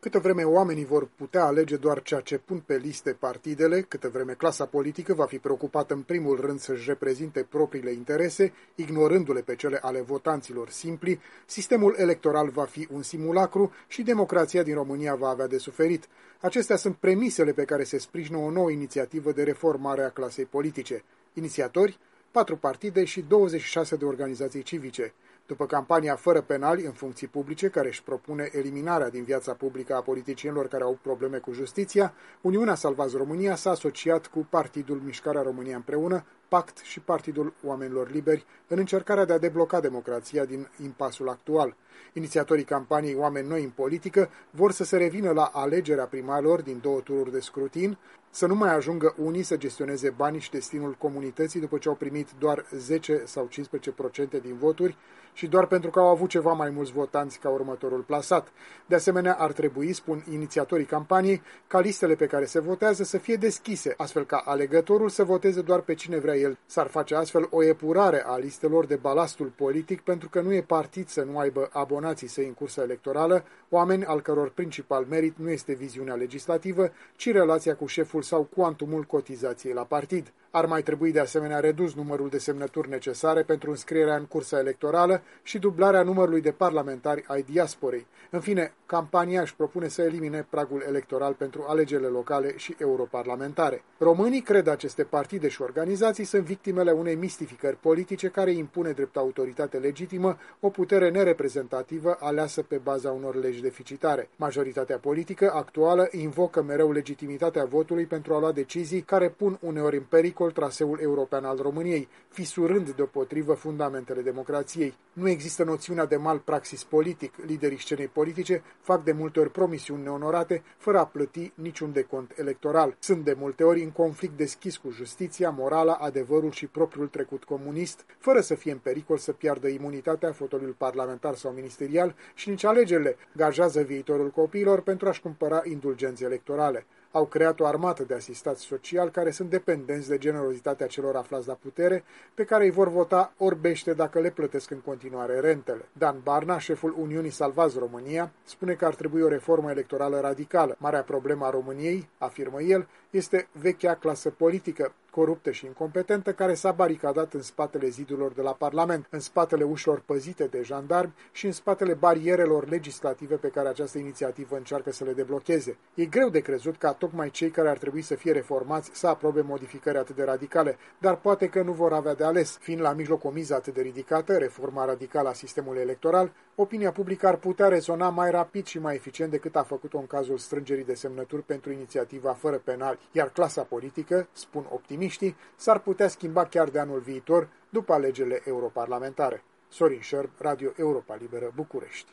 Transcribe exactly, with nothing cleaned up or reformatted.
Câtă vreme oamenii vor putea alege doar ceea ce pun pe liste partidele, câtă vreme clasa politică va fi preocupată în primul rând să-și reprezinte propriile interese, ignorându-le pe cele ale votanților simpli, sistemul electoral va fi un simulacru și democrația din România va avea de suferit. Acestea sunt premisele pe care se sprijină o nouă inițiativă de reformare a clasei politice. Inițiatori, patru partide și douăzeci și șase de organizații civice. După campania fără penali în funcții publice, care își propune eliminarea din viața publică a politicienilor care au probleme cu justiția, Uniunea Salvați România s-a asociat cu Partidul Mișcarea România Împreună, Pact și Partidul Oamenilor Liberi în încercarea de a debloca democrația din impasul actual. Inițiatorii campaniei Oameni Noi în Politică vor să se revină la alegerea primarilor din două tururi de scrutin, să nu mai ajungă unii să gestioneze banii și destinul comunității după ce au primit doar zece sau cincisprezece la sută din voturi și doar pentru că au avut ceva mai mulți votanți ca următorul plasat. De asemenea, ar trebui, spun inițiatorii campaniei, ca listele pe care se votează să fie deschise, astfel ca alegătorul să voteze doar pe cine vrea el. S-ar face astfel o epurare a listelor de balastul politic, pentru că nu e partid să nu aibă abonații săi în cursa electorală, oameni al căror principal merit nu este viziunea legislativă, ci relația cu șeful sau cuantumul cotizației la partid. Ar mai trebui de asemenea redus numărul de semnături necesare pentru înscrierea în cursa electorală și dublarea numărului de parlamentari ai diasporei. În fine, campania își propune să elimine pragul electoral pentru alegerile locale și europarlamentare. Românii, cred aceste partide și organizații, sunt victimele unei mistificări politice care impune drept autoritate legitimă o putere nereprezentativă aleasă pe baza unor legi deficitare. Majoritatea politică actuală invocă mereu legitimitatea votului pentru a lua decizii care pun uneori în pericol traseul european al României, fisurând deopotrivă fundamentele democrației. Nu există noțiunea de malpraxis politic. Liderii scenei politice fac de multe ori promisiuni neonorate, fără a plăti niciun decont electoral. Sunt de multe ori în conflict deschis cu justiția, morala, adevărul și propriul trecut comunist, fără să fie în pericol să piardă imunitatea, fotoliul parlamentar sau ministerial și nici alegerile. Gajează viitorul copiilor pentru a-și cumpăra indulgențe electorale. Au creat o armată de asistați sociali care sunt dependenți de generozitatea celor aflați la putere, pe care îi vor vota orbește dacă le plătesc în continuare rentele. Dan Barna, șeful Uniunii Salvați România, spune că ar trebui o reformă electorală radicală. Marea problemă a României, afirmă el, este vechea clasă politică, coruptă și incompetentă, care s-a baricadat în spatele zidurilor de la Parlament, în spatele ușilor păzite de jandarmi și în spatele barierelor legislative pe care această inițiativă încearcă să le deblocheze. E greu de crezut ca tocmai cei care ar trebui să fie reformați să aprobe modificări atât de radicale, dar poate că nu vor avea de ales. Fiind la mijloc o miză atât de ridicată, reforma radicală a sistemului electoral, opinia publică ar putea rezona mai rapid și mai eficient decât a făcut-o în cazul strângerii de semnături pentru inițiativa fără penali, iar clasa politică, spun optimiștii, s-ar putea schimba chiar de anul viitor, după alegerile europarlamentare. Sorin Șerb, Radio Europa Liberă, București.